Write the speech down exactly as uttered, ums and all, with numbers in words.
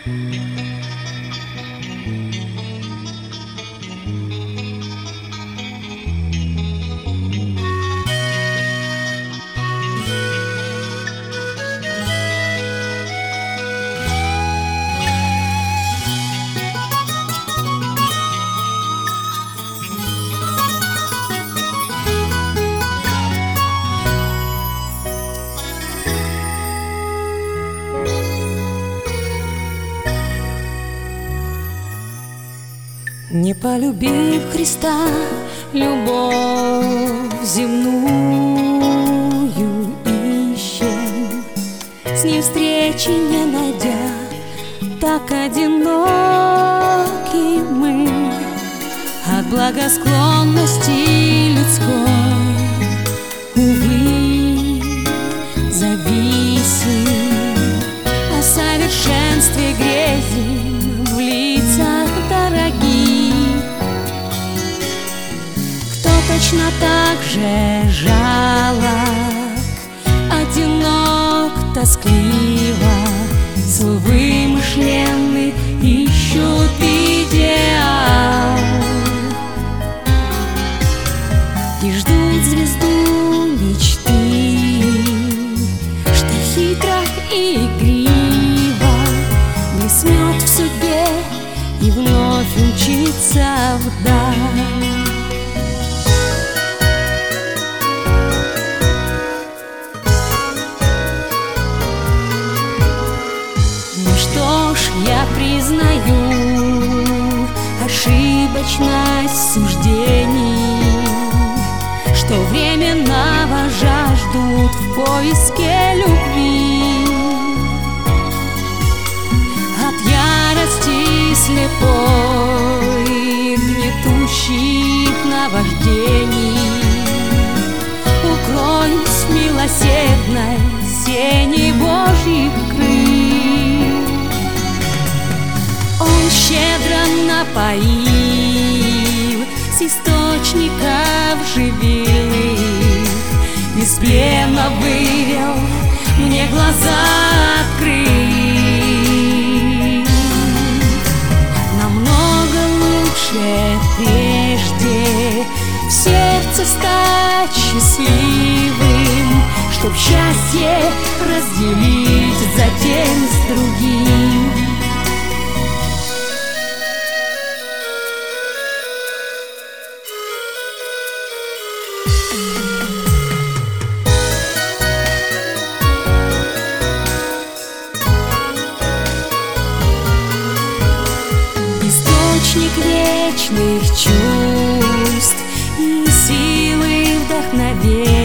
Не полюбив Христа, любовь земную ищем, с ним встречи не найдя, так одиноки мы от благосклонности людской, увы, зависим, о совершенстве грезим в лицах дорогих. Точно так же жалок, одинок, тоскливо, зл вымышленный ищут идеал и ждут звезду мечты, что хитро и игриво блеснет в судьбе и вновь умчится вдаль. Я признаю ошибочность суждений, что временного жаждут в поиске любви. От ярости слепой, гнетущих наваждений, укроюсь в милосердной сени Божьих крыл. Он щедро напоил с источников живых, из плена вывел, мне глаза открыл. Намного лучше прежде в сердце стать счастливым, чтоб счастье разделить затем с другим. Источник вечных чувств и силы вдохновения,